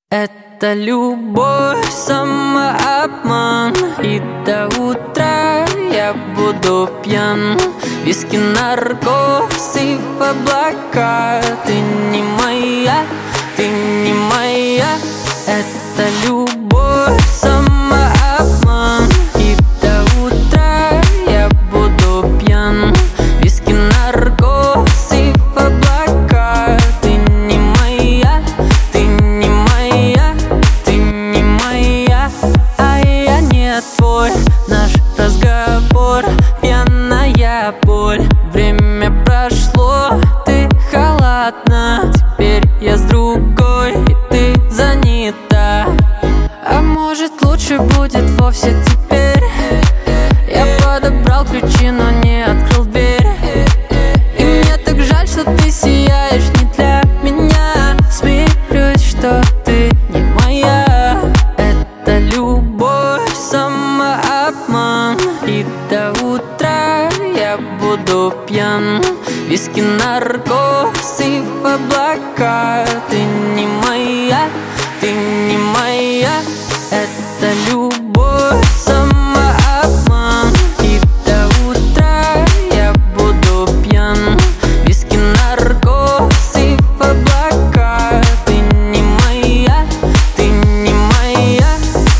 Это любовь, самообман, и до утра я буду пьян. Виски, наркоз и в облака. Ты не моя, ты не моя. Это любовь, самообман, и до утра я буду пьян. Виски, наркоз и в облака. Ты не моя, ты не моя, ты не моя, а я не твой. Наш разговор — пьяная боль. Время прошло, ты халатна. Теперь я с другой, и ты занята. А может, лучше будет вовсе теперь? Я подобрал ключи, но не открыл дверь. И мне так жаль, что ты сияешь не для меня. Смирюсь, что ты не моя. Это любовь, самообман, и до утра я буду пьян. Виски, наркоз и в облака. Ты не моя, ты не моя. Это любовь, самообман, и до утра я буду пьян. Виски, наркоз и в облака. Ты не моя, ты не моя.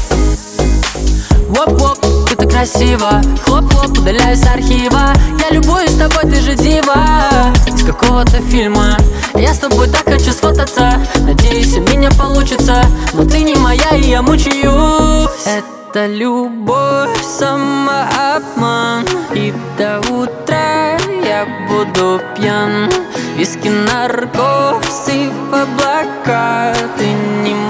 Воп-воп, ты так красиво. Хлоп-хлоп, удаляюсь с архива. Я любуюсь тобой, ты же дива из какого-то фильма. Я с тобой так хочу сфотаться. Надеюсь, у меня получится. Но ты не моя, и я мучаюсь. Это любовь, самообман, и до утра я буду пьян. Виски, наркоз и в облака. Ты не моя.